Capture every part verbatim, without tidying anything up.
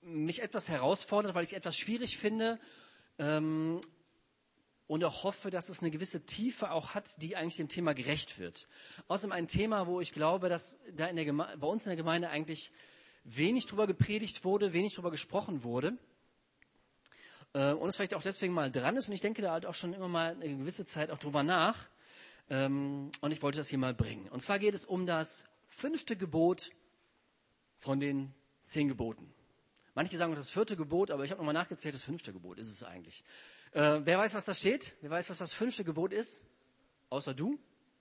mich etwas herausfordert, weil ich es etwas schwierig finde ähm, und auch hoffe, dass es eine gewisse Tiefe auch hat, die eigentlich dem Thema gerecht wird. Außerdem ein Thema, wo ich glaube, dass da in der Geme- bei uns in der Gemeinde eigentlich wenig drüber gepredigt wurde, wenig drüber gesprochen wurde. Äh, und es vielleicht auch deswegen mal dran ist. Und ich denke da halt auch schon immer mal eine gewisse Zeit auch drüber nach. Ähm, und ich wollte das hier mal bringen. Und zwar geht es um das fünfte Gebot von den zehn Geboten. Manche sagen das vierte Gebot, aber ich habe nochmal nachgezählt, das fünfte Gebot ist es eigentlich. Äh, wer weiß, was da steht? Wer weiß, was das fünfte Gebot ist? Außer du?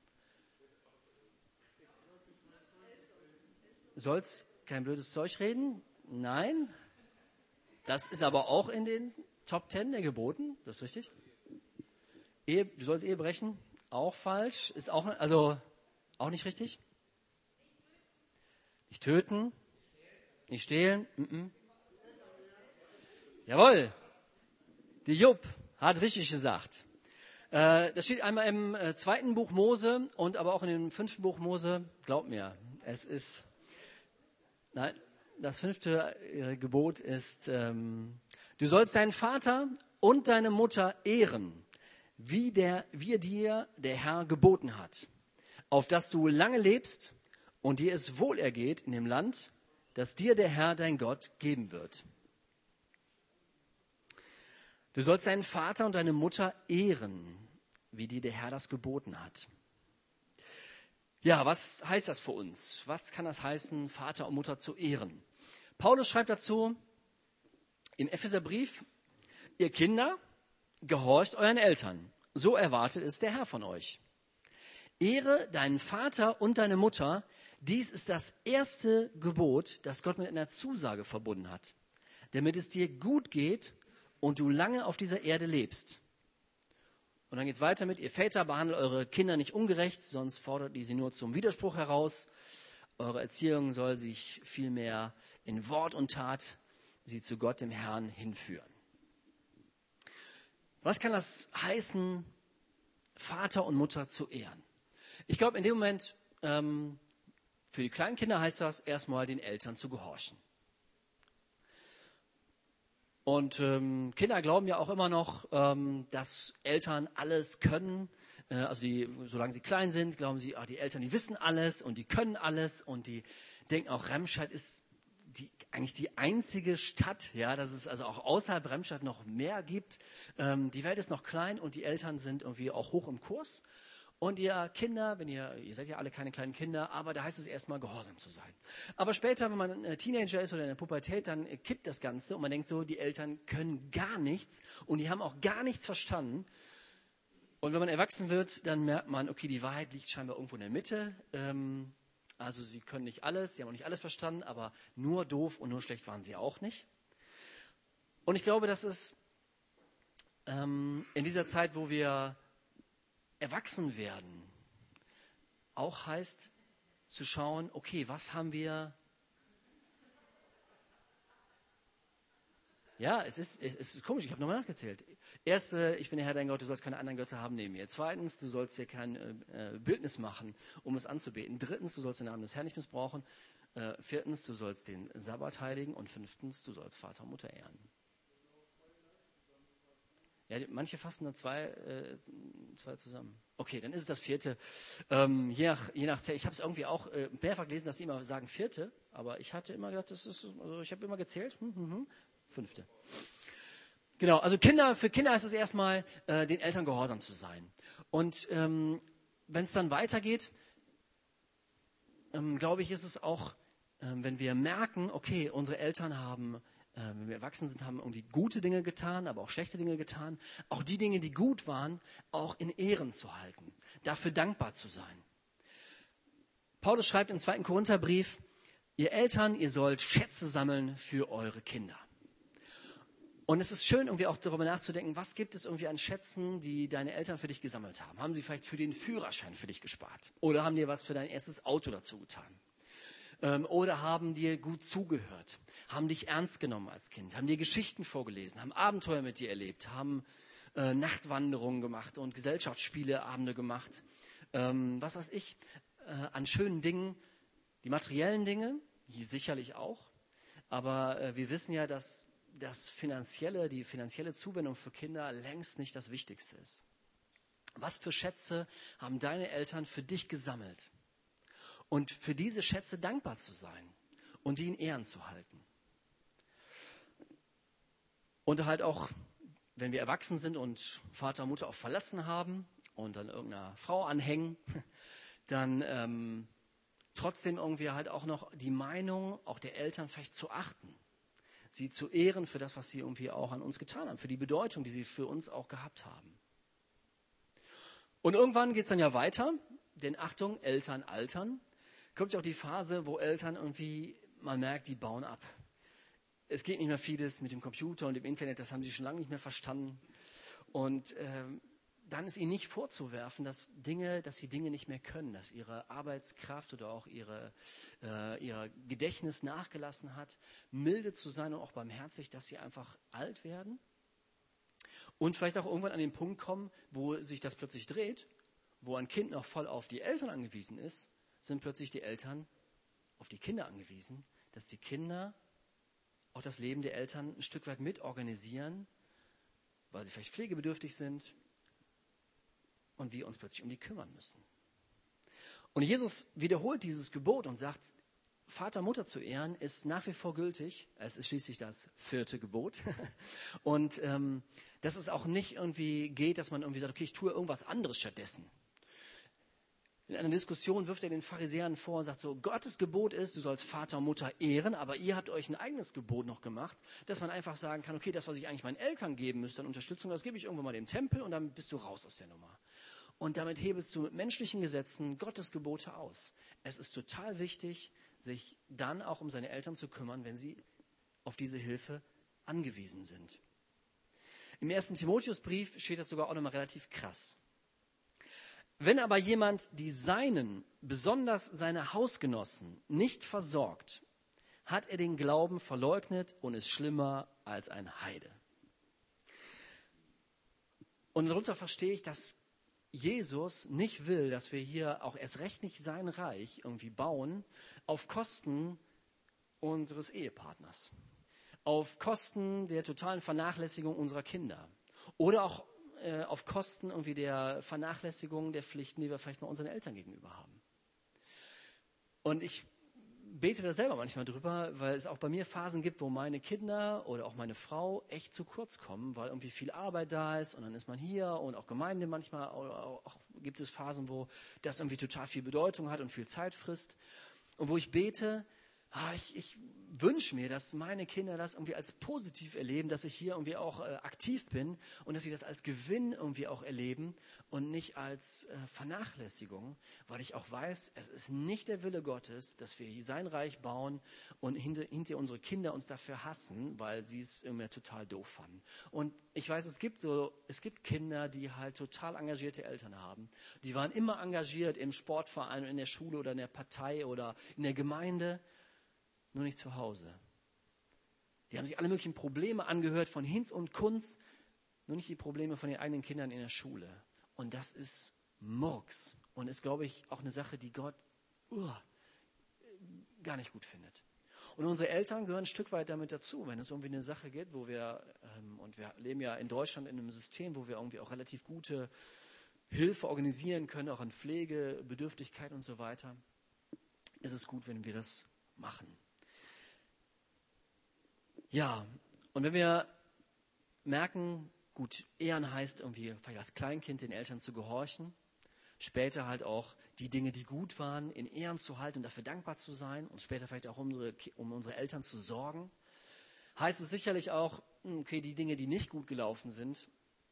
Du sollst kein blödes Zeug reden? Nein. Das ist aber auch in den Top Ten der Geboten, das ist richtig. Ehe, du sollst Ehe brechen? Auch falsch. Ist auch, also, auch nicht richtig. Nicht töten. Nicht stehlen. Mm-mm. Jawohl. Die Jupp hat richtig gesagt. Äh, das steht einmal im äh, zweiten Buch Mose und aber auch in dem fünften Buch Mose. Glaub mir, es ist, nein, das fünfte äh, Gebot ist, ähm, du sollst deinen Vater und deine Mutter ehren, wie, der, wie dir der Herr geboten hat, auf dass du lange lebst und dir es wohlergeht in dem Land, das dir der Herr, dein Gott, geben wird. Du sollst deinen Vater und deine Mutter ehren, wie dir der Herr das geboten hat. Ja, was heißt das für uns? Was kann das heißen, Vater und Mutter zu ehren? Paulus schreibt dazu im Epheserbrief, ihr Kinder, gehorcht euren Eltern. So erwartet es der Herr von euch. Ehre deinen Vater und deine Mutter. Dies ist das erste Gebot, das Gott mit einer Zusage verbunden hat, damit es dir gut geht und du lange auf dieser Erde lebst. Und dann geht es weiter mit, ihr Väter, behandelt eure Kinder nicht ungerecht, sonst fordert ihr sie nur zum Widerspruch heraus. Eure Erziehung soll sich vielmehr in Wort und Tat sie zu Gott, dem Herrn, hinführen. Was kann das heißen, Vater und Mutter zu ehren? Ich glaube, in dem Moment, ähm, für die kleinen Kinder heißt das, erstmal den Eltern zu gehorchen. Und ähm, Kinder glauben ja auch immer noch, ähm, dass Eltern alles können. Äh, also die, solange sie klein sind, glauben sie, ah, die Eltern, die wissen alles und die können alles. Und die denken auch, Remscheid ist die, eigentlich die einzige Stadt, ja, dass es also auch außerhalb Remscheid noch mehr gibt. Ähm, die Welt ist noch klein und die Eltern sind irgendwie auch hoch im Kurs. Und ihr Kinder, wenn ihr, ihr seid ja alle keine kleinen Kinder, aber da heißt es erstmal gehorsam zu sein. Aber später, wenn man ein Teenager ist oder in der Pubertät, dann kippt das Ganze und man denkt so, die Eltern können gar nichts und die haben auch gar nichts verstanden. Und wenn man erwachsen wird, dann merkt man, okay, die Wahrheit liegt scheinbar irgendwo in der Mitte. Ähm, also sie können nicht alles, sie haben auch nicht alles verstanden, aber nur doof und nur schlecht waren sie auch nicht. Und ich glaube, dass es ähm, in dieser Zeit, wo wir erwachsen werden, auch heißt zu schauen, okay, was haben wir, ja, es ist, es ist komisch, ich habe nochmal nachgezählt. Erst, äh, ich bin der Herr dein Gott, du sollst keine anderen Götter haben neben mir. Zweitens, du sollst dir kein äh, Bildnis machen, um es anzubeten. Drittens, du sollst den Namen des Herrn nicht missbrauchen. Äh, viertens, du sollst den Sabbat heiligen. Und fünftens, du sollst Vater und Mutter ehren. Ja, manche fassen da zwei, äh, zwei zusammen. Okay, dann ist es das vierte. Ähm, je nach, je nach ich habe es irgendwie auch äh, mehrfach gelesen, dass sie immer sagen vierte, aber ich hatte immer gedacht, das ist, also ich habe immer gezählt, hm, hm, hm, fünfte. Genau, also Kinder, für Kinder ist es erstmal, äh, den Eltern gehorsam zu sein. Und ähm, wenn es dann weitergeht, ähm, glaube ich, ist es auch, ähm, wenn wir merken, okay, unsere Eltern haben wenn wir erwachsen sind, haben irgendwie gute Dinge getan, aber auch schlechte Dinge getan. Auch die Dinge, die gut waren, auch in Ehren zu halten, dafür dankbar zu sein. Paulus schreibt im zweiten Korintherbrief, ihr Eltern, ihr sollt Schätze sammeln für eure Kinder. Und es ist schön, irgendwie auch darüber nachzudenken, was gibt es irgendwie an Schätzen, die deine Eltern für dich gesammelt haben? Haben sie vielleicht für den Führerschein für dich gespart? Oder haben dir was für dein erstes Auto dazu getan? Ähm, oder haben dir gut zugehört, haben dich ernst genommen als Kind, haben dir Geschichten vorgelesen, haben Abenteuer mit dir erlebt, haben äh, Nachtwanderungen gemacht und Gesellschaftsspieleabende gemacht. Ähm, was weiß ich, äh, an schönen Dingen, die materiellen Dinge, die sicherlich auch, Aber äh, wir wissen ja, dass das finanzielle, die finanzielle Zuwendung für Kinder längst nicht das Wichtigste ist. Was für Schätze haben deine Eltern für dich gesammelt? Und für diese Schätze dankbar zu sein und die in Ehren zu halten. Und halt auch, wenn wir erwachsen sind und Vater und Mutter auch verlassen haben und dann irgendeiner Frau anhängen, dann ähm, trotzdem irgendwie halt auch noch die Meinung auch der Eltern vielleicht zu achten. Sie zu ehren für das, was sie irgendwie auch an uns getan haben, für die Bedeutung, die sie für uns auch gehabt haben. Und irgendwann geht es dann ja weiter, denn Achtung, Eltern altern. Kommt ja auch die Phase, wo Eltern irgendwie, man merkt, die bauen ab. Es geht nicht mehr vieles mit dem Computer und dem Internet, das haben sie schon lange nicht mehr verstanden. Und ähm, dann ist ihnen nicht vorzuwerfen, dass Dinge, dass sie Dinge nicht mehr können, dass ihre Arbeitskraft oder auch ihre, äh, ihr Gedächtnis nachgelassen hat, milde zu sein und auch barmherzig, dass sie einfach alt werden. Und vielleicht auch irgendwann an den Punkt kommen, wo sich das plötzlich dreht, wo ein Kind noch voll auf die Eltern angewiesen ist, sind plötzlich die Eltern auf die Kinder angewiesen, dass die Kinder auch das Leben der Eltern ein Stück weit mitorganisieren, weil sie vielleicht pflegebedürftig sind und wir uns plötzlich um die kümmern müssen. Und Jesus wiederholt dieses Gebot und sagt, Vater, Mutter zu ehren ist nach wie vor gültig. Es ist schließlich das vierte Gebot. Und ähm, dass es auch nicht irgendwie geht, dass man irgendwie sagt, okay, ich tue irgendwas anderes stattdessen. In einer Diskussion wirft er den Pharisäern vor und sagt so, Gottes Gebot ist, du sollst Vater und Mutter ehren, aber ihr habt euch ein eigenes Gebot noch gemacht, dass man einfach sagen kann, okay, das, was ich eigentlich meinen Eltern geben müsste an Unterstützung, das gebe ich irgendwann mal dem Tempel und dann bist du raus aus der Nummer. Und damit hebelst du mit menschlichen Gesetzen Gottes Gebote aus. Es ist total wichtig, sich dann auch um seine Eltern zu kümmern, wenn sie auf diese Hilfe angewiesen sind. Im ersten Timotheusbrief steht das sogar auch nochmal relativ krass. Wenn aber jemand die Seinen, besonders seine Hausgenossen, nicht versorgt, hat er den Glauben verleugnet und ist schlimmer als ein Heide. Und darunter verstehe ich, dass Jesus nicht will, dass wir hier auch erst recht nicht sein Reich irgendwie bauen auf Kosten unseres Ehepartners, auf Kosten der totalen Vernachlässigung unserer Kinder oder auch äh, auf Kosten irgendwie der Vernachlässigung der Pflichten, die wir vielleicht noch unseren Eltern gegenüber haben. Und ich bete da selber manchmal drüber, weil es auch bei mir Phasen gibt, wo meine Kinder oder auch meine Frau echt zu kurz kommen, weil irgendwie viel Arbeit da ist und dann ist man hier und auch Gemeinde manchmal, auch, auch gibt es Phasen, wo das irgendwie total viel Bedeutung hat und viel Zeit frisst und wo ich bete, ah, ich, ich wünsche mir, dass meine Kinder das irgendwie als positiv erleben, dass ich hier irgendwie auch äh, aktiv bin und dass sie das als Gewinn irgendwie auch erleben und nicht als äh, Vernachlässigung, weil ich auch weiß, es ist nicht der Wille Gottes, dass wir sein Reich bauen und hinter, hinter unsere Kinder uns dafür hassen, weil sie es immer total doof fanden. Und ich weiß, es gibt so, es gibt Kinder, die halt total engagierte Eltern haben. Die waren immer engagiert im Sportverein, in der Schule oder in der Partei oder in der Gemeinde. Nur nicht zu Hause. Die haben sich alle möglichen Probleme angehört von Hinz und Kunz, nur nicht die Probleme von den eigenen Kindern in der Schule. Und das ist Murks und ist, glaube ich, auch eine Sache, die Gott uh, gar nicht gut findet. Und unsere Eltern gehören ein Stück weit damit dazu, wenn es irgendwie eine Sache gibt, wo wir, ähm, und wir leben ja in Deutschland in einem System, wo wir irgendwie auch relativ gute Hilfe organisieren können, auch an Pflege, Bedürftigkeit und so weiter, ist es gut, wenn wir das machen. Ja, und wenn wir merken, gut, Ehren heißt irgendwie vielleicht als Kleinkind den Eltern zu gehorchen, später halt auch die Dinge, die gut waren, in Ehren zu halten und dafür dankbar zu sein und später vielleicht auch um unsere, um unsere Eltern zu sorgen, heißt es sicherlich auch, okay, die Dinge, die nicht gut gelaufen sind,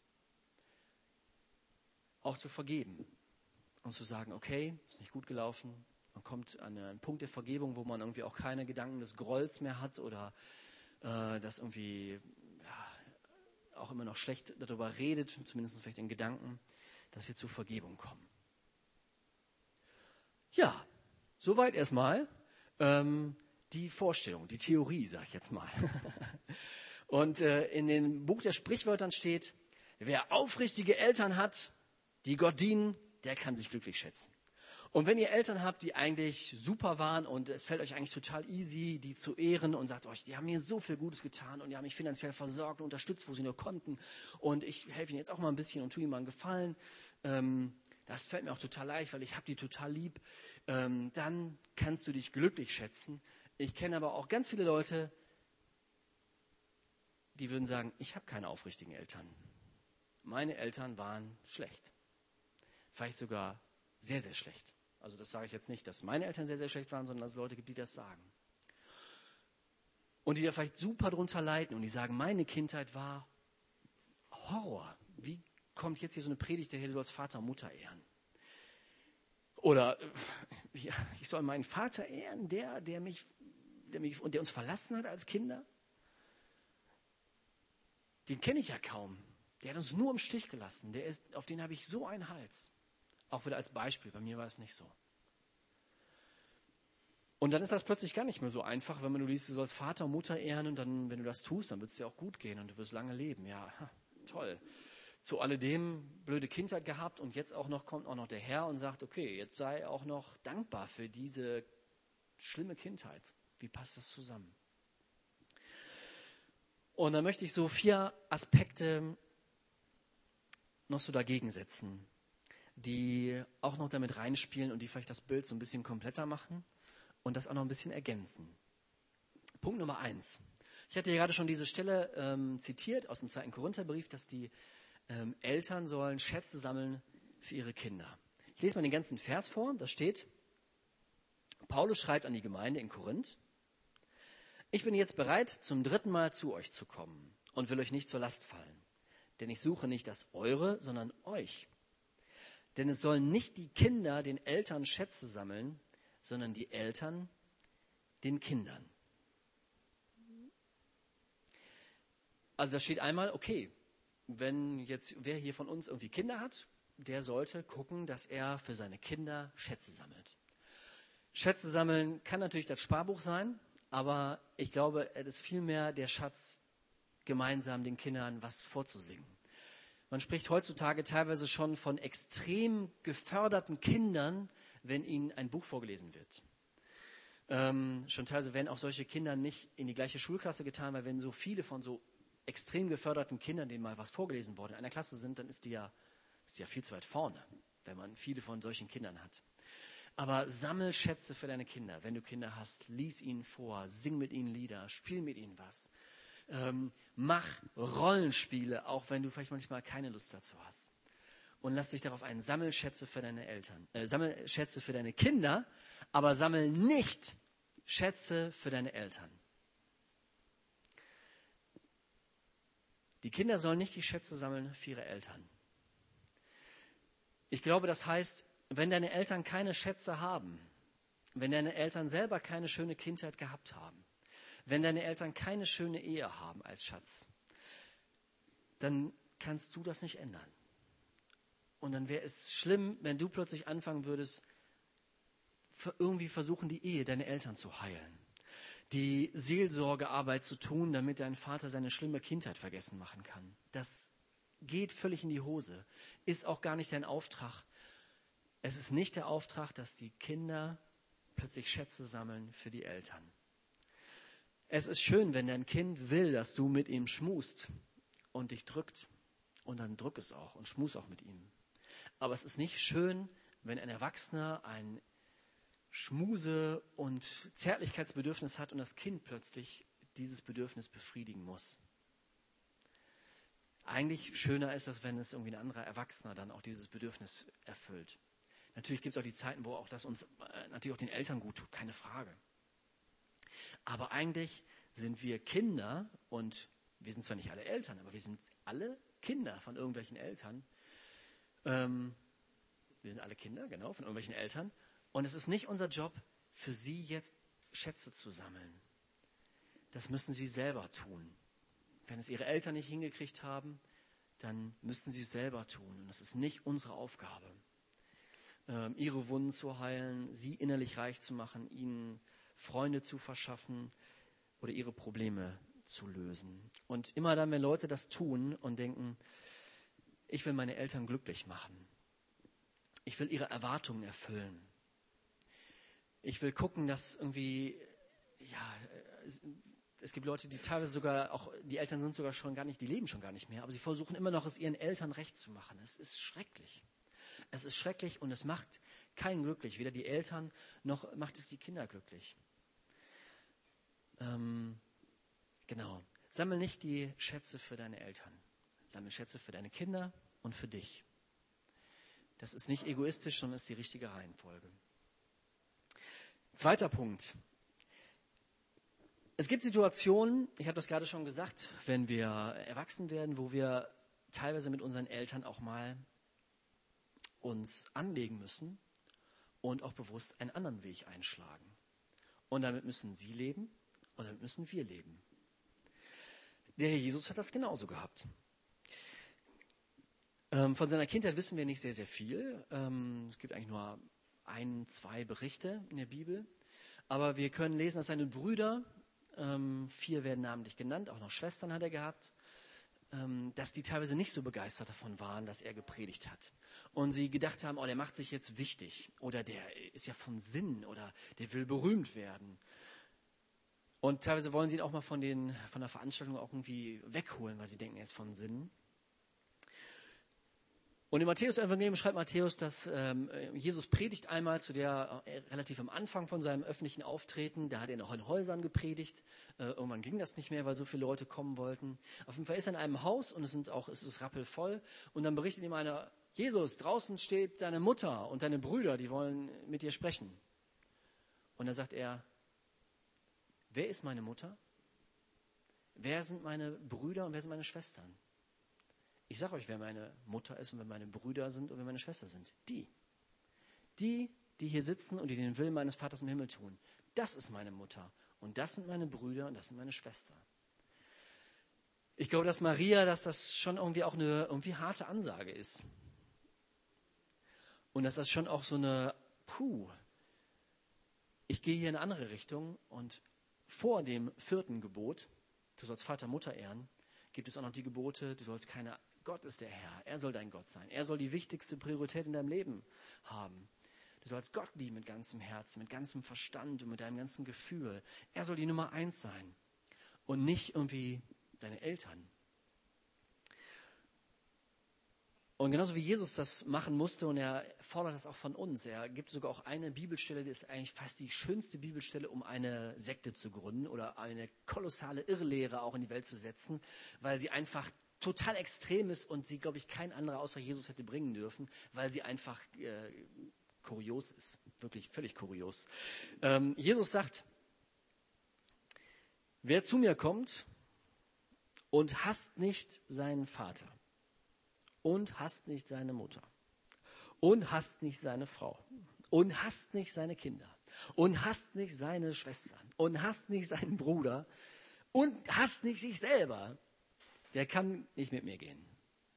auch zu vergeben und zu sagen, okay, ist nicht gut gelaufen, man kommt an einen Punkt der Vergebung, wo man irgendwie auch keine Gedanken des Grolls mehr hat oder das irgendwie ja, auch immer noch schlecht darüber redet, zumindest vielleicht in Gedanken, dass wir zur Vergebung kommen. Ja, soweit erstmal ähm, die Vorstellung, die Theorie, sage ich jetzt mal. Und äh, in dem Buch der Sprichwörtern steht, wer aufrichtige Eltern hat, die Gott dienen, der kann sich glücklich schätzen. Und wenn ihr Eltern habt, die eigentlich super waren und es fällt euch eigentlich total easy, die zu ehren und sagt euch, die haben mir so viel Gutes getan und die haben mich finanziell versorgt und unterstützt, wo sie nur konnten und ich helfe ihnen jetzt auch mal ein bisschen und tue ihnen mal einen Gefallen, ähm, das fällt mir auch total leicht, weil ich habe die total lieb, ähm, dann kannst du dich glücklich schätzen. Ich kenne aber auch ganz viele Leute, die würden sagen, ich habe keine aufrichtigen Eltern. Meine Eltern waren schlecht. Vielleicht sogar sehr, sehr schlecht. Also das sage ich jetzt nicht, dass meine Eltern sehr, sehr schlecht waren, sondern dass es Leute gibt, die das sagen. Und die da vielleicht super drunter leiden und die sagen, meine Kindheit war Horror. Wie kommt jetzt hier so eine Predigt, der hier du sollst Vater und Mutter ehren? Oder ja, ich soll meinen Vater ehren, der, der mich, der mich und der uns verlassen hat als Kinder? Den kenne ich ja kaum. Der hat uns nur im Stich gelassen. Der ist, auf den habe ich so einen Hals. Auch wieder als Beispiel, bei mir war es nicht so. Und dann ist das plötzlich gar nicht mehr so einfach, wenn du liest, du sollst Vater und Mutter ehren und dann, wenn du das tust, dann wird es dir auch gut gehen und du wirst lange leben. Ja, toll. Zu alledem blöde Kindheit gehabt und jetzt auch noch kommt auch noch der Herr und sagt, okay, jetzt sei auch noch dankbar für diese schlimme Kindheit. Wie passt das zusammen? Und dann möchte ich so vier Aspekte noch so dagegen setzen, die auch noch damit reinspielen und die vielleicht das Bild so ein bisschen kompletter machen und das auch noch ein bisschen ergänzen. Punkt Nummer eins. Ich hatte ja gerade schon diese Stelle ähm, zitiert aus dem zweiten Korintherbrief, dass die ähm, Eltern sollen Schätze sammeln für ihre Kinder. Ich lese mal den ganzen Vers vor. Da steht, Paulus schreibt an die Gemeinde in Korinth, ich bin jetzt bereit, zum dritten Mal zu euch zu kommen und will euch nicht zur Last fallen. Denn ich suche nicht das Eure, sondern euch. Denn es sollen nicht die Kinder den Eltern Schätze sammeln, sondern die Eltern den Kindern. Also da steht einmal, okay, wenn jetzt wer hier von uns irgendwie Kinder hat, der sollte gucken, dass er für seine Kinder Schätze sammelt. Schätze sammeln kann natürlich das Sparbuch sein, aber ich glaube, es ist vielmehr der Schatz, gemeinsam den Kindern was vorzusingen. Man spricht heutzutage teilweise schon von extrem geförderten Kindern, wenn ihnen ein Buch vorgelesen wird. Ähm, schon teilweise werden auch solche Kinder nicht in die gleiche Schulklasse getan, weil wenn so viele von so extrem geförderten Kindern, denen mal was vorgelesen wurde, in einer Klasse sind, dann ist die ja, ist die ja viel zu weit vorne, wenn man viele von solchen Kindern hat. Aber sammel Schätze für deine Kinder. Wenn du Kinder hast, lies ihnen vor, sing mit ihnen Lieder, spiel mit ihnen was. Ähm, mach Rollenspiele, auch wenn du vielleicht manchmal keine Lust dazu hast. Und lass dich darauf ein, sammel Schätze für deine Eltern, äh, sammel Schätze für deine Kinder, aber sammel nicht Schätze für deine Eltern. Die Kinder sollen nicht die Schätze sammeln für ihre Eltern. Ich glaube, das heißt, wenn deine Eltern keine Schätze haben, wenn deine Eltern selber keine schöne Kindheit gehabt haben, wenn deine Eltern keine schöne Ehe haben als Schatz, dann kannst du das nicht ändern. Und dann wäre es schlimm, wenn du plötzlich anfangen würdest, irgendwie versuchen, die Ehe deiner Eltern zu heilen. Die Seelsorgearbeit zu tun, damit dein Vater seine schlimme Kindheit vergessen machen kann. Das geht völlig in die Hose. Ist auch gar nicht dein Auftrag. Es ist nicht der Auftrag, dass die Kinder plötzlich Schätze sammeln für die Eltern. Es ist schön, wenn dein Kind will, dass du mit ihm schmust und dich drückt. Und dann drück es auch und schmus auch mit ihm. Aber es ist nicht schön, wenn ein Erwachsener ein Schmuse- und Zärtlichkeitsbedürfnis hat und das Kind plötzlich dieses Bedürfnis befriedigen muss. Eigentlich schöner ist es, wenn es irgendwie ein anderer Erwachsener dann auch dieses Bedürfnis erfüllt. Natürlich gibt es auch die Zeiten, wo auch das uns äh, natürlich auch den Eltern gut tut, keine Frage. Aber eigentlich sind wir Kinder und wir sind zwar nicht alle Eltern, aber wir sind alle Kinder von irgendwelchen Eltern. Ähm, wir sind alle Kinder, genau, von irgendwelchen Eltern. Und es ist nicht unser Job, für sie jetzt Schätze zu sammeln. Das müssen sie selber tun. Wenn es ihre Eltern nicht hingekriegt haben, dann müssen sie es selber tun. Und das ist nicht unsere Aufgabe, ähm, ihre Wunden zu heilen, sie innerlich reich zu machen, ihnen Freunde zu verschaffen oder ihre Probleme zu lösen. Und immer dann, wenn Leute das tun und denken, ich will meine Eltern glücklich machen, ich will ihre Erwartungen erfüllen, Ich will gucken, dass irgendwie, ja, es, es gibt Leute, die teilweise sogar, auch die Eltern sind sogar schon gar nicht, die leben schon gar nicht mehr, aber sie versuchen immer noch, es ihren Eltern recht zu machen. Es ist schrecklich. Es ist schrecklich und es macht keinen glücklich, weder die Eltern noch macht es die Kinder glücklich. Ähm, genau. Sammel nicht die Schätze für deine Eltern. Sammel Schätze für deine Kinder und für dich. Das ist nicht egoistisch, sondern ist die richtige Reihenfolge. Zweiter Punkt. Es gibt Situationen, ich habe das gerade schon gesagt, wenn wir erwachsen werden, wo wir teilweise mit unseren Eltern auch mal uns anlegen müssen und auch bewusst einen anderen Weg einschlagen. Und damit müssen sie leben und damit müssen wir leben. Der Herr Jesus hat das genauso gehabt. Ähm, von seiner Kindheit wissen wir nicht sehr, sehr viel. Ähm, es gibt eigentlich nur ein, zwei Berichte in der Bibel. Aber wir können lesen, dass seine Brüder, ähm, vier werden namentlich genannt, auch noch Schwestern hat er gehabt, ähm, dass die teilweise nicht so begeistert davon waren, dass er gepredigt hat. Und sie gedacht haben, oh, der macht sich jetzt wichtig oder der ist ja von Sinn oder der will berühmt werden. Und teilweise wollen sie ihn auch mal von, den, von der Veranstaltung auch irgendwie wegholen, weil sie denken, er ist von Sinn. Und im Matthäus-Evangelium schreibt Matthäus, dass ähm, Jesus predigt einmal zu der äh, relativ am Anfang von seinem öffentlichen Auftreten. Da hat er noch in Häusern gepredigt. Äh, irgendwann ging das nicht mehr, weil so viele Leute kommen wollten. Auf jeden Fall ist er in einem Haus und es, sind auch, es ist rappelvoll. Und dann berichtet ihm einer, Jesus, draußen steht deine Mutter und deine Brüder, die wollen mit dir sprechen. Und dann sagt er, wer ist meine Mutter? Wer sind meine Brüder und wer sind meine Schwestern? Ich sage euch, wer meine Mutter ist und wer meine Brüder sind und wer meine Schwestern sind. Die. Die, die hier sitzen und die den Willen meines Vaters im Himmel tun. Das ist meine Mutter. Und das sind meine Brüder und das sind meine Schwestern. Ich glaube, dass Maria, dass das schon irgendwie auch eine irgendwie harte Ansage ist. Und dass das schon auch so eine, puh, ich gehe hier in eine andere Richtung und vor dem vierten Gebot, du sollst Vater, Mutter ehren, gibt es auch noch die Gebote, du sollst keine, Gott ist der Herr, er soll dein Gott sein, er soll die wichtigste Priorität in deinem Leben haben. Du sollst Gott lieben mit ganzem Herzen, mit ganzem Verstand und mit deinem ganzen Gefühl. Er soll die Nummer eins sein und nicht irgendwie deine Eltern. Und genauso wie Jesus das machen musste und er fordert das auch von uns. Er gibt sogar auch eine Bibelstelle, die ist eigentlich fast die schönste Bibelstelle, um eine Sekte zu gründen oder eine kolossale Irrlehre auch in die Welt zu setzen, weil sie einfach total extrem ist und sie, glaube ich, kein anderer außer Jesus hätte bringen dürfen, weil sie einfach äh, kurios ist. Wirklich völlig kurios. Ähm, Jesus sagt, wer zu mir kommt und hasst nicht seinen Vater, und hasst nicht seine Mutter. Und hasst nicht seine Frau. Und hasst nicht seine Kinder. Und hasst nicht seine Schwestern. Und hasst nicht seinen Bruder. Und hasst nicht sich selber. Der kann nicht mit mir gehen.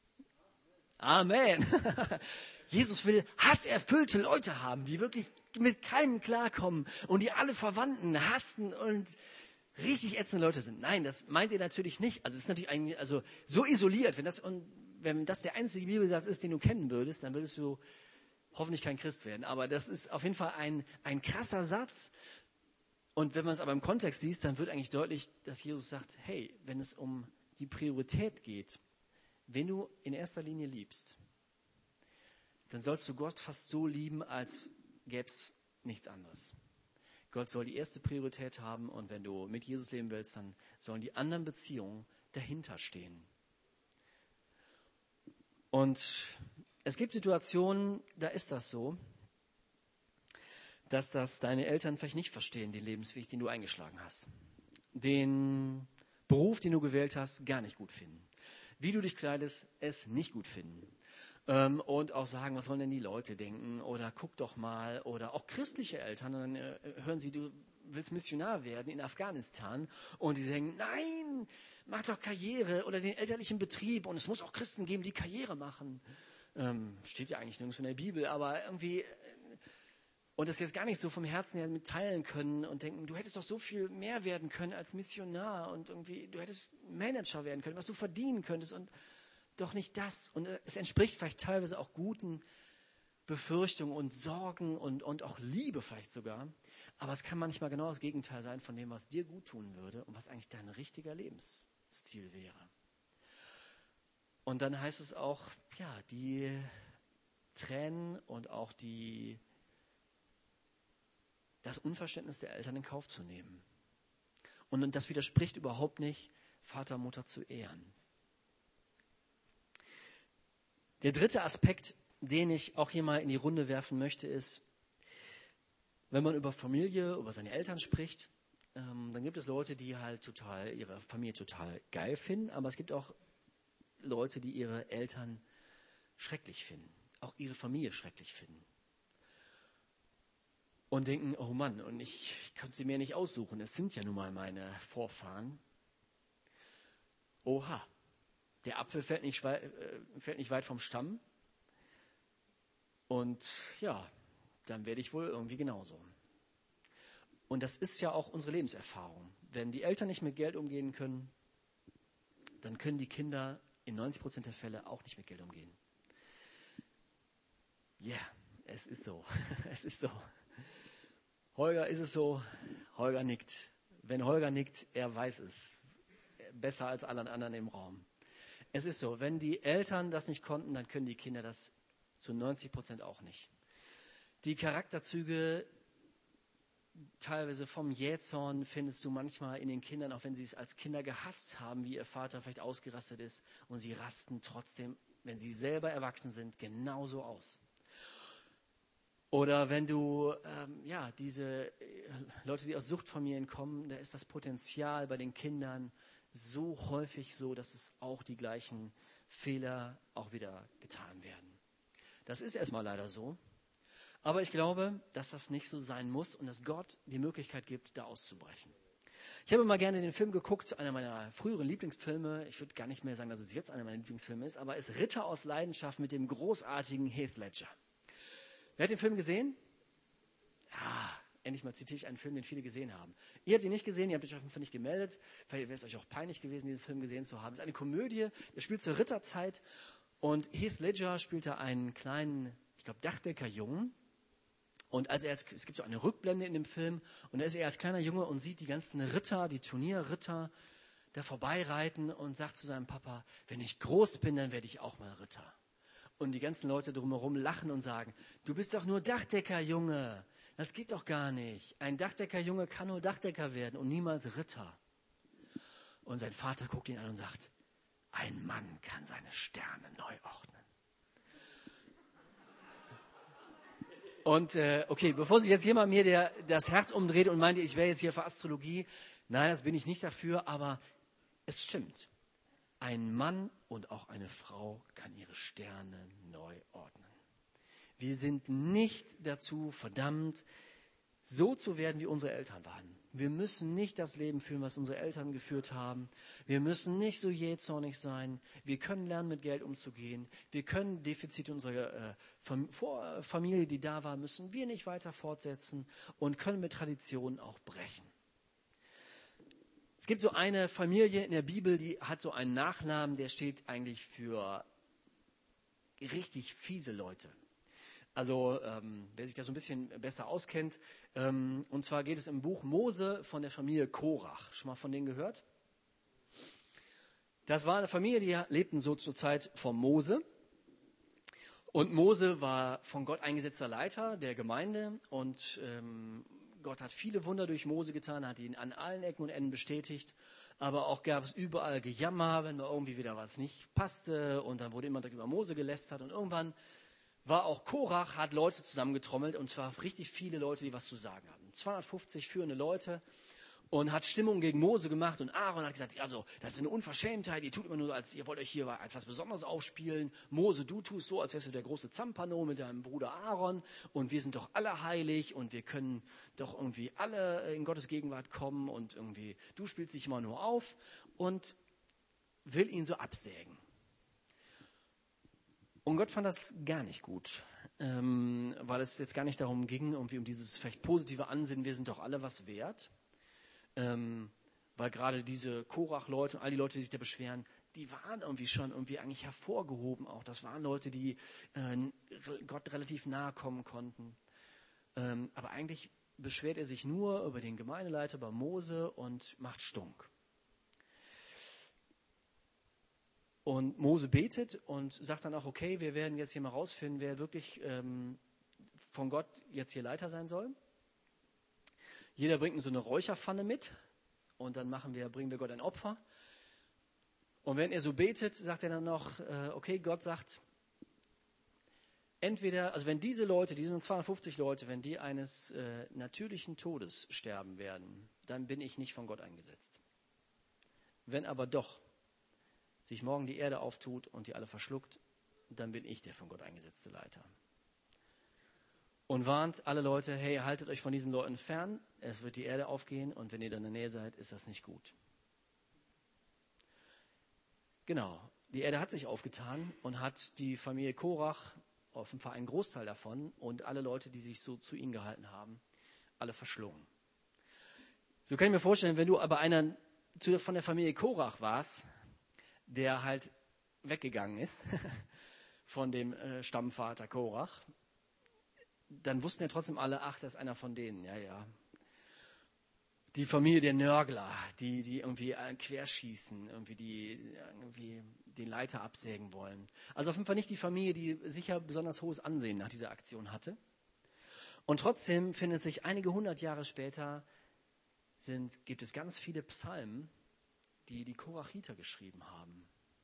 Amen. Jesus will hasserfüllte Leute haben, die wirklich mit keinem klarkommen und die alle Verwandten hassen und richtig ätzende Leute sind. Nein, das meint ihr natürlich nicht. Also es ist natürlich ein, also so isoliert, wenn das und wenn das der einzige Bibelsatz ist, den du kennen würdest, dann würdest du hoffentlich kein Christ werden. Aber das ist auf jeden Fall ein, ein krasser Satz. Und wenn man es aber im Kontext liest, dann wird eigentlich deutlich, dass Jesus sagt, hey, wenn es um die Priorität geht, wenn du in erster Linie liebst, dann sollst du Gott fast so lieben, als gäbe es nichts anderes. Gott soll die erste Priorität haben und wenn du mit Jesus leben willst, dann sollen die anderen Beziehungen dahinter stehen. Und es gibt Situationen, da ist das so, dass das deine Eltern vielleicht nicht verstehen, den Lebensweg, den du eingeschlagen hast. Den Beruf, den du gewählt hast, gar nicht gut finden. Wie du dich kleidest, es nicht gut finden. Ähm, und auch sagen, was wollen denn die Leute denken? Oder guck doch mal. Oder auch christliche Eltern, und dann äh, hören sie, du willst Missionar werden in Afghanistan. Und die sagen, nein, mach doch Karriere oder den elterlichen Betrieb. Und es muss auch Christen geben, die Karriere machen. Ähm, steht ja eigentlich nirgends in der Bibel, aber irgendwie, und das jetzt gar nicht so vom Herzen her mitteilen können und denken, du hättest doch so viel mehr werden können als Missionar und irgendwie, du hättest Manager werden können, was du verdienen könntest und doch nicht das. Und es entspricht vielleicht teilweise auch guten Befürchtungen und Sorgen und, und auch Liebe vielleicht sogar. Aber es kann manchmal genau das Gegenteil sein von dem, was dir gut tun würde und was eigentlich dein richtiger Lebensstil wäre. Und dann heißt es auch, ja, die Tränen und auch die, das Unverständnis der Eltern in Kauf zu nehmen. Und das widerspricht überhaupt nicht, Vater, Mutter zu ehren. Der dritte Aspekt, den ich auch hier mal in die Runde werfen möchte, ist, wenn man über Familie, über seine Eltern spricht, ähm, dann gibt es Leute, die halt total ihre Familie total geil finden, aber es gibt auch Leute, die ihre Eltern schrecklich finden, auch ihre Familie schrecklich finden. Und denken, oh Mann, und ich, ich kann sie mir nicht aussuchen, es sind ja nun mal meine Vorfahren. Oha, der Apfel fällt nicht, äh, fällt nicht weit vom Stamm. Und ja, dann werde ich wohl irgendwie genauso. Und das ist ja auch unsere Lebenserfahrung. Wenn die Eltern nicht mit Geld umgehen können, dann können die Kinder in neunzig Prozent der Fälle auch nicht mit Geld umgehen. Ja, yeah, es ist so. Es ist so. Holger, ist es so? Holger nickt. Wenn Holger nickt, er weiß es. Besser als alle anderen im Raum. Es ist so, wenn die Eltern das nicht konnten, dann können die Kinder das zu neunzig Prozent auch nicht. Die Charakterzüge, teilweise vom Jähzorn, findest du manchmal in den Kindern, auch wenn sie es als Kinder gehasst haben, wie ihr Vater vielleicht ausgerastet ist. Und sie rasten trotzdem, wenn sie selber erwachsen sind, genauso aus. Oder wenn du, ähm, ja, diese Leute, die aus Suchtfamilien kommen, da ist das Potenzial bei den Kindern so häufig so, dass es auch die gleichen Fehler auch wieder getan werden. Das ist erstmal leider so. Aber ich glaube, dass das nicht so sein muss und dass Gott die Möglichkeit gibt, da auszubrechen. Ich habe mal gerne den Film geguckt, einer meiner früheren Lieblingsfilme. Ich würde gar nicht mehr sagen, dass es jetzt einer meiner Lieblingsfilme ist, aber es ist Ritter aus Leidenschaft mit dem großartigen Heath Ledger. Wer hat den Film gesehen? Ah, endlich mal zitiere ich einen Film, den viele gesehen haben. Ihr habt ihn nicht gesehen, ihr habt euch auf jeden Fall nicht gemeldet. Vielleicht wäre es euch auch peinlich gewesen, diesen Film gesehen zu haben. Es ist eine Komödie, der spielt zur Ritterzeit und Heath Ledger spielt da einen kleinen, ich glaube, Dachdeckerjungen. Und als er als, es gibt so eine Rückblende in dem Film und da ist er als kleiner Junge und sieht die ganzen Ritter, die Turnierritter, da vorbeireiten und sagt zu seinem Papa, wenn ich groß bin, dann werde ich auch mal Ritter. Und die ganzen Leute drumherum lachen und sagen, du bist doch nur Dachdeckerjunge. Das geht doch gar nicht. Ein Dachdeckerjunge kann nur Dachdecker werden und niemals Ritter. Und sein Vater guckt ihn an und sagt, ein Mann kann seine Sterne neu ordnen. Und äh, okay, bevor sich jetzt jemand mir der, das Herz umdreht und meint, ich wäre jetzt hier für Astrologie, nein, das bin ich nicht dafür, aber es stimmt. Ein Mann und auch eine Frau kann ihre Sterne neu ordnen. Wir sind nicht dazu verdammt, so zu werden, wie unsere Eltern waren. Wir müssen nicht das Leben führen, was unsere Eltern geführt haben. Wir müssen nicht so jähzornig sein. Wir können lernen, mit Geld umzugehen. Wir können Defizite unserer äh, Familie, die da war, müssen wir nicht weiter fortsetzen und können mit Traditionen auch brechen. Es gibt so eine Familie in der Bibel, die hat so einen Nachnamen, der steht eigentlich für richtig fiese Leute. Also ähm, wer sich da so ein bisschen besser auskennt, ähm, und zwar geht es im Buch Mose von der Familie Korach. Schon mal von denen gehört? Das war eine Familie, die lebten so zur Zeit von Mose. Und Mose war von Gott eingesetzter Leiter der Gemeinde und ähm, Gott hat viele Wunder durch Mose getan, hat ihn an allen Ecken und Enden bestätigt. Aber auch gab es überall Gejammer, wenn mal irgendwie wieder was nicht passte. Und dann wurde immer direkt über Mose gelästert. Und irgendwann war auch Korach, hat Leute zusammengetrommelt. Und zwar richtig viele Leute, die was zu sagen hatten. zweihundertfünfzig führende Leute. Und hat Stimmung gegen Mose gemacht. Und Aaron hat gesagt, also das ist eine Unverschämtheit. Ihr tut immer nur, als ihr wollt euch hier als was Besonderes aufspielen. Mose, du tust so, als wärst du der große Zampano mit deinem Bruder Aaron. Und wir sind doch alle heilig. Und wir können doch irgendwie alle in Gottes Gegenwart kommen. Und irgendwie, du spielst dich immer nur auf. Und will ihn so absägen. Und Gott fand das gar nicht gut. Ähm, weil es jetzt gar nicht darum ging, irgendwie um dieses vielleicht positive Ansinnen, wir sind doch alle was wert. Ähm, weil gerade diese Korach-Leute und all die Leute, die sich da beschweren, die waren irgendwie schon irgendwie eigentlich hervorgehoben auch. Das waren Leute, die äh, Gott relativ nahe kommen konnten. Ähm, aber eigentlich beschwert er sich nur über den Gemeindeleiter, über Mose und macht stunk. Und Mose betet und sagt dann auch, okay, wir werden jetzt hier mal rausfinden, wer wirklich ähm, von Gott jetzt hier Leiter sein soll. Jeder bringt so eine Räucherpfanne mit und dann machen wir, bringen wir Gott ein Opfer. Und wenn er so betet, sagt er dann noch, äh, okay, Gott sagt, entweder, also wenn diese Leute, diese zweihundertfünfzig Leute, wenn die eines äh, natürlichen Todes sterben werden, dann bin ich nicht von Gott eingesetzt. Wenn aber doch sich morgen die Erde auftut und die alle verschluckt, dann bin ich der von Gott eingesetzte Leiter. Und warnt alle Leute, hey, haltet euch von diesen Leuten fern, es wird die Erde aufgehen und wenn ihr dann in der Nähe seid, ist das nicht gut. Genau, die Erde hat sich aufgetan und hat die Familie Korach, auf jeden Fall einen Großteil davon und alle Leute, die sich so zu ihnen gehalten haben, alle verschlungen. So kann ich mir vorstellen, wenn du aber einer zu, von der Familie Korach warst, der halt weggegangen ist von dem äh, Stammvater Korach, dann wussten ja trotzdem alle, ach, das ist einer von denen, ja, ja. Die Familie der Nörgler, die, die irgendwie äh, querschießen, irgendwie die irgendwie den Leiter absägen wollen. Also auf jeden Fall nicht die Familie, die sicher besonders hohes Ansehen nach dieser Aktion hatte. Und trotzdem findet sich einige hundert Jahre später, sind, gibt es ganz viele Psalmen, die die Korachiter geschrieben haben.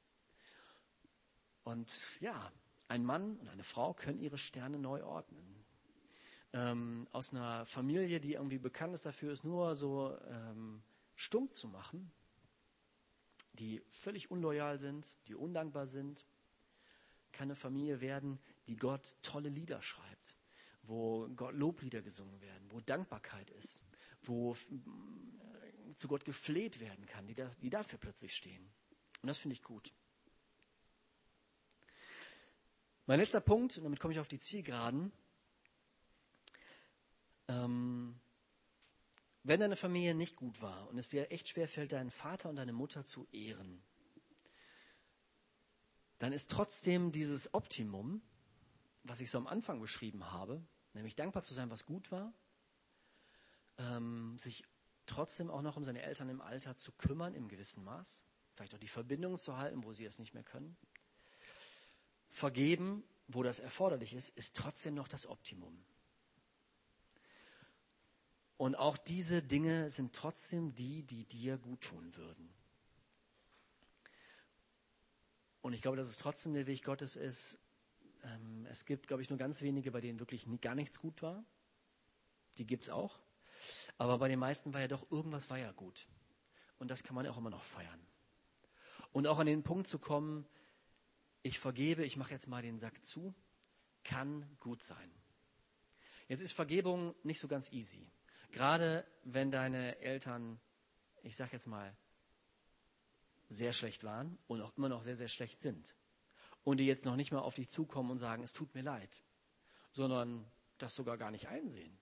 Und ja, ein Mann und eine Frau können ihre Sterne neu ordnen. Ähm, aus einer Familie, die irgendwie bekannt ist dafür, ist nur so ähm, stumm zu machen, die völlig unloyal sind, die undankbar sind, kann eine Familie werden, die Gott tolle Lieder schreibt, wo Gott Loblieder gesungen werden, wo Dankbarkeit ist, wo zu Gott gefleht werden kann, die, das, die dafür plötzlich stehen. Und das finde ich gut. Mein letzter Punkt, und damit komme ich auf die Zielgeraden. Ähm, wenn deine Familie nicht gut war und es dir echt schwerfällt, deinen Vater und deine Mutter zu ehren, dann ist trotzdem dieses Optimum, was ich so am Anfang beschrieben habe, nämlich dankbar zu sein, was gut war, ähm, sich trotzdem auch noch um seine Eltern im Alter zu kümmern, im gewissen Maß. Vielleicht auch die Verbindung zu halten, wo sie es nicht mehr können. Vergeben, wo das erforderlich ist, ist trotzdem noch das Optimum. Und auch diese Dinge sind trotzdem die, die dir gut tun würden. Und ich glaube, dass es trotzdem der Weg Gottes ist. Ähm, es gibt, glaube ich, nur ganz wenige, bei denen wirklich nie, gar nichts gut war. Die gibt es auch. Aber bei den meisten war ja doch, irgendwas war ja gut. Und das kann man auch immer noch feiern. Und auch an den Punkt zu kommen, ich vergebe, ich mache jetzt mal den Sack zu, kann gut sein. Jetzt ist Vergebung nicht so ganz easy. Gerade wenn deine Eltern, ich sage jetzt mal, sehr schlecht waren und auch immer noch sehr, sehr schlecht sind. Und die jetzt noch nicht mal auf dich zukommen und sagen, es tut mir leid, sondern das sogar gar nicht einsehen.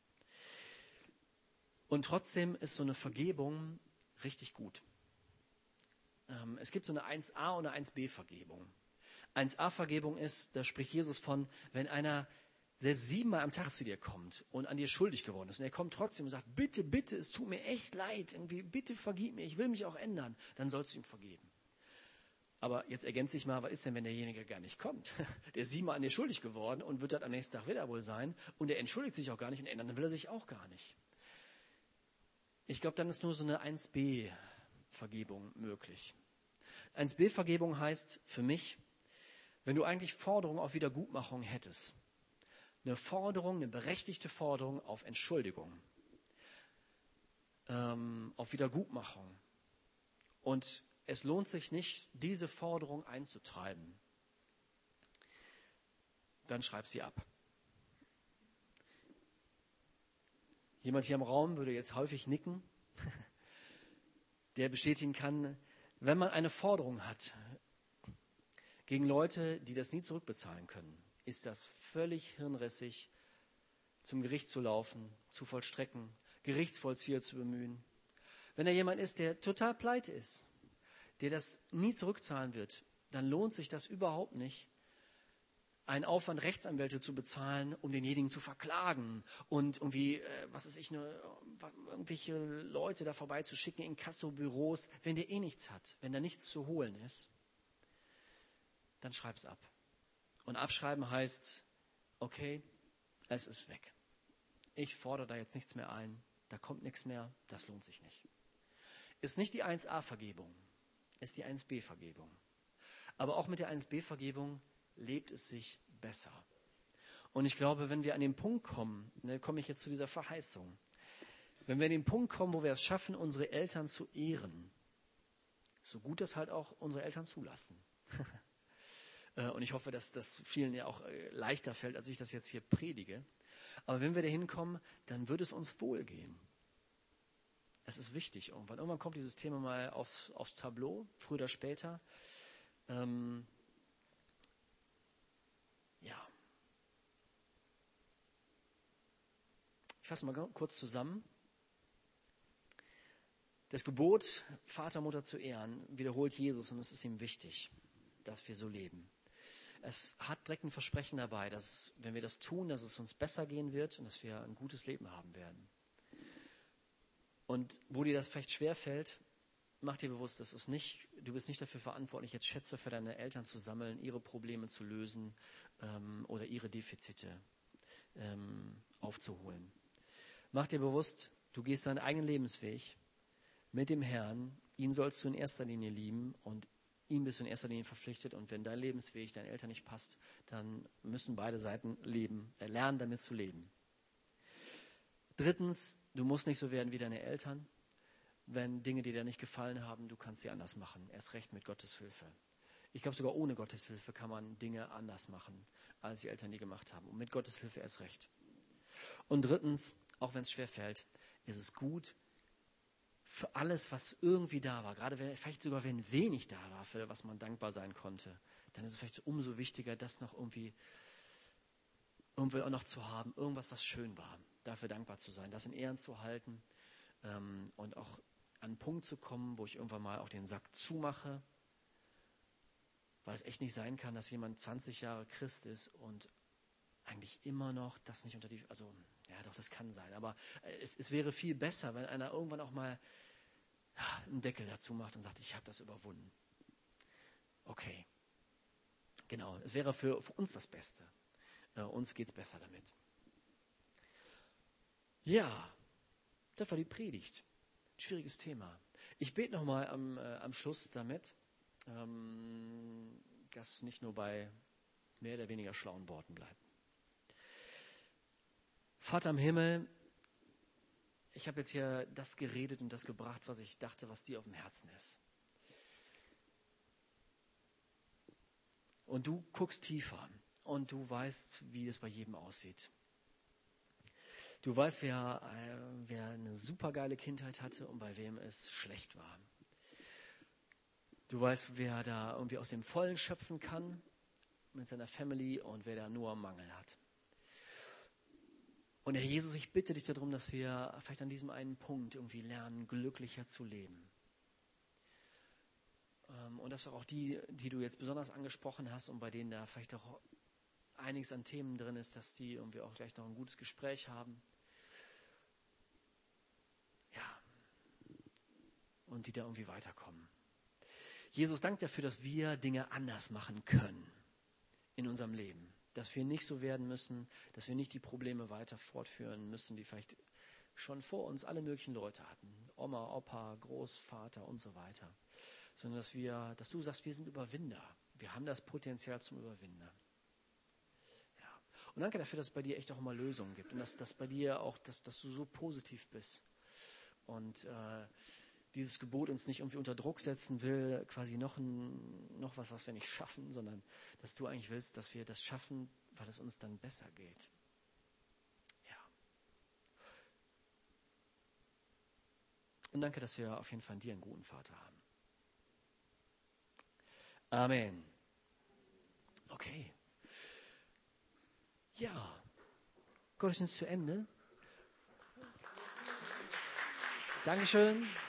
Und trotzdem ist so eine Vergebung richtig gut. Ähm, es gibt so eine eins a und eine eins b Vergebung. eins a Vergebung ist, da spricht Jesus von, wenn einer selbst siebenmal am Tag zu dir kommt und an dir schuldig geworden ist und er kommt trotzdem und sagt, bitte, bitte, es tut mir echt leid, irgendwie, bitte vergib mir, ich will mich auch ändern, dann sollst du ihm vergeben. Aber jetzt ergänze ich mal, was ist denn, wenn derjenige gar nicht kommt? Der ist siebenmal an dir schuldig geworden und wird das am nächsten Tag wieder wohl sein und er entschuldigt sich auch gar nicht und ändern will er sich auch gar nicht. Ich glaube, dann ist nur so eine eins b Vergebung möglich. eins b Vergebung heißt für mich, wenn du eigentlich Forderungen auf Wiedergutmachung hättest, eine Forderung, eine berechtigte Forderung auf Entschuldigung, ähm, auf Wiedergutmachung. Und es lohnt sich nicht, diese Forderung einzutreiben, dann schreib sie ab. Jemand hier im Raum würde jetzt häufig nicken, der bestätigen kann, wenn man eine Forderung hat gegen Leute, die das nie zurückbezahlen können, ist das völlig hirnrissig, zum Gericht zu laufen, zu vollstrecken, Gerichtsvollzieher zu bemühen. Wenn da jemand ist, der total pleite ist, der das nie zurückzahlen wird, dann lohnt sich das überhaupt nicht, einen Aufwand, Rechtsanwälte zu bezahlen, um denjenigen zu verklagen und irgendwie, äh, was weiß ich, ne, irgendwelche Leute da vorbeizuschicken in Kassobüros, wenn der eh nichts hat, wenn da nichts zu holen ist, dann schreib's ab. Und abschreiben heißt, okay, es ist weg. Ich fordere da jetzt nichts mehr ein, da kommt nichts mehr, das lohnt sich nicht. Ist nicht die eins a Vergebung, ist die eins b Vergebung. Aber auch mit der eins b Vergebung lebt es sich besser. Und ich glaube, wenn wir an den Punkt kommen, ne, komme ich jetzt zu dieser Verheißung, wenn wir an den Punkt kommen, wo wir es schaffen, unsere Eltern zu ehren, so gut das halt auch unsere Eltern zulassen. Und ich hoffe, dass das vielen ja auch leichter fällt, als ich das jetzt hier predige. Aber wenn wir da hinkommen, dann wird es uns wohlgehen. Es ist wichtig irgendwann. Irgendwann kommt dieses Thema mal aufs, aufs Tableau, früher oder später. Ähm, ja. Ich fasse mal kurz zusammen. Das Gebot, Vater, Mutter zu ehren, wiederholt Jesus und es ist ihm wichtig, dass wir so leben. Es hat direkt ein Versprechen dabei, dass, wenn wir das tun, dass es uns besser gehen wird und dass wir ein gutes Leben haben werden. Und wo dir das vielleicht schwerfällt, mach dir bewusst, das ist nicht, du bist nicht dafür verantwortlich, jetzt Schätze für deine Eltern zu sammeln, ihre Probleme zu lösen ähm, oder ihre Defizite ähm, aufzuholen. Mach dir bewusst, du gehst deinen eigenen Lebensweg mit dem Herrn, ihn sollst du in erster Linie lieben und ihm bist du in erster Linie verpflichtet. Und wenn dein Lebensweg deinen Eltern nicht passt, dann müssen beide Seiten leben, äh, lernen, damit zu leben. Drittens, du musst nicht so werden wie deine Eltern. Wenn Dinge, die dir nicht gefallen haben, du kannst sie anders machen. Erst recht mit Gottes Hilfe. Ich glaube, sogar ohne Gottes Hilfe kann man Dinge anders machen, als die Eltern die gemacht haben. Und mit Gottes Hilfe erst recht. Und drittens, auch wenn es schwerfällt, ist es gut, für alles, was irgendwie da war, gerade wenn, vielleicht sogar wenn wenig da war, für was man dankbar sein konnte, dann ist es vielleicht umso wichtiger, das noch irgendwie, irgendwie auch noch zu haben, irgendwas, was schön war, dafür dankbar zu sein, das in Ehren zu halten ähm, und auch an einen Punkt zu kommen, wo ich irgendwann mal auch den Sack zumache, weil es echt nicht sein kann, dass jemand zwanzig Jahre Christ ist und eigentlich immer noch das nicht unter die, also ja doch, das kann sein, aber es, es wäre viel besser, wenn einer irgendwann auch mal einen Deckel dazu macht und sagt, ich habe das überwunden. Okay, genau, es wäre für, für uns das Beste. Äh, uns geht es besser damit. Ja, das war die Predigt. Schwieriges Thema. Ich bete nochmal am, äh, am Schluss damit, ähm, dass nicht nur bei mehr oder weniger schlauen Worten bleibt. Vater im Himmel, ich habe jetzt hier das geredet und das gebracht, was ich dachte, was dir auf dem Herzen ist. Und du guckst tiefer und du weißt, wie es bei jedem aussieht. Du weißt, wer, äh, wer eine supergeile Kindheit hatte und bei wem es schlecht war. Du weißt, wer da irgendwie aus dem Vollen schöpfen kann mit seiner Family und wer da nur Mangel hat. Und Herr Jesus, ich bitte dich darum, dass wir vielleicht an diesem einen Punkt irgendwie lernen, glücklicher zu leben. Und dass auch die, die du jetzt besonders angesprochen hast und bei denen da vielleicht auch einiges an Themen drin ist, dass die irgendwie auch gleich noch ein gutes Gespräch haben. Ja. Und die da irgendwie weiterkommen. Jesus, danke dafür, dass wir Dinge anders machen können in unserem Leben. Dass wir nicht so werden müssen, dass wir nicht die Probleme weiter fortführen müssen, die vielleicht schon vor uns alle möglichen Leute hatten. Oma, Opa, Großvater und so weiter. Sondern dass wir, dass du sagst, wir sind Überwinder. Wir haben das Potenzial zum Überwinder. Ja. Und danke dafür, dass es bei dir echt auch immer Lösungen gibt. Und dass, dass bei dir auch, dass, dass du so positiv bist. Und äh, dieses Gebot uns nicht irgendwie unter Druck setzen will, quasi noch, ein, noch was, was wir nicht schaffen, sondern dass du eigentlich willst, dass wir das schaffen, weil es uns dann besser geht. Ja. Und danke, dass wir auf jeden Fall in dir einen guten Vater haben. Amen. Okay. Ja. Gottesdienst zu Ende. Dankeschön.